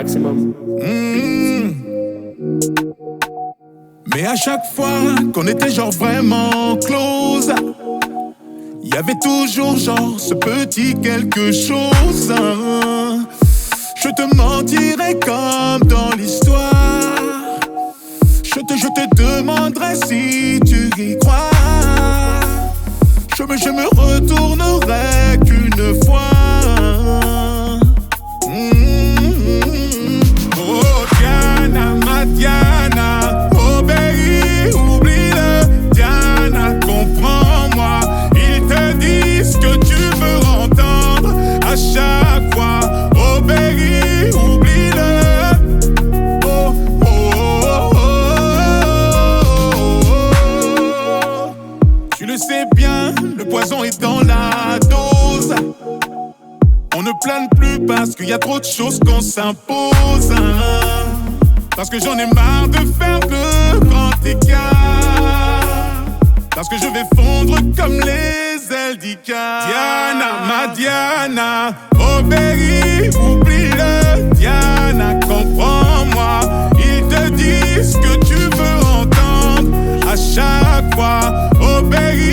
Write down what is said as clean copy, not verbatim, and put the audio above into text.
maximum. Mais à chaque fois qu'on était genre vraiment close, y avait toujours genre ce petit quelque chose. Je te mentirais comme dans l'histoire. Je te demanderais si tu y crois. Je me retournerai qu'une fois. Oh Diana, ma Diana, obéis, oublie-le. Diana, comprends-moi. Ils te disent que tu veux entendre à chaque fois. Obéis, oublie-le. Oh, oh, oh, oh, oh. Tu le sais bien, le poison est dans la dose. On ne plane plus parce qu'il y a trop de choses qu'on s'impose. Parce que j'en ai marre de faire le grand écart. Parce que je vais fondre comme les ailes d'Icar. Diana, ma Diana, obéis, oublie-le. Diana, comprends-moi. Ils te disent que tu veux entendre à chaque fois. Obéis.